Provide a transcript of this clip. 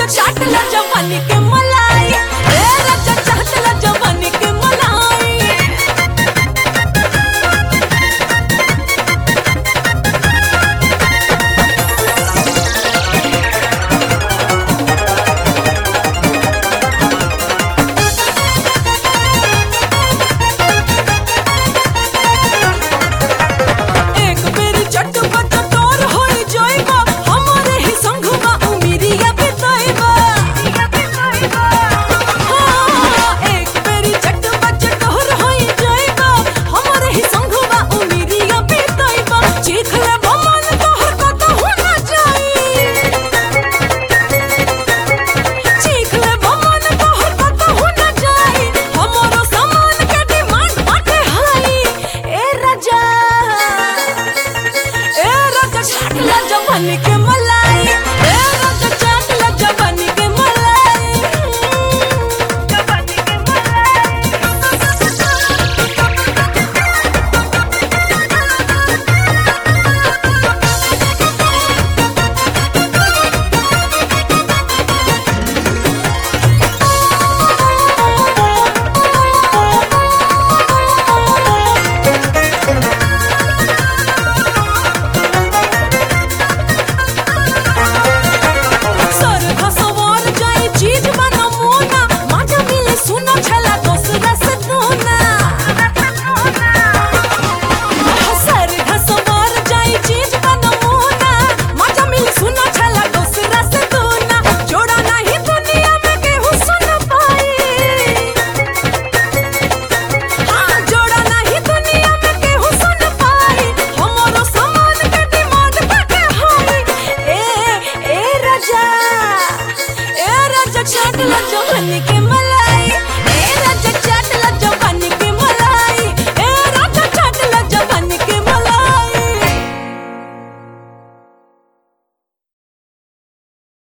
चाटला जवानी के मलाई, ए राजा चाटला जवानी के मलाई। एक बेरी चटपट तोर होई जाइबा, हमरे ही संगवा उमिरिया बिताइबा। हाँ, एक बेरी चटपट तोर होई जाइबा, हमरे ही संगवा उमिरिया बिताइबा। चीख लेबा मन तोहर कतहु ना जाई, चीख लेबा मन तोहर कतहु ना जाई। हमरो सामान के डिमांड बाटे हाई, ए राजा चाटला जवानी के मलाई, ए राजा चाटला जवानी के मलाई, जवानी के सर घसवार जाए चीज बना मोना, माजा मिले सुना छला दोसरा से दोना। सर घसवार जाए चीज बना मोना, माजा मिले सुना छला दोसरा से दोना। जोड़ा नहीं दुनिया में केहू सुन पाई, हाँ जोड़ा नहीं दुनिया में केहू सुन पाई। हमरो सामान के डिमांड बाटे हाई, ए राजा चाटला जवानी के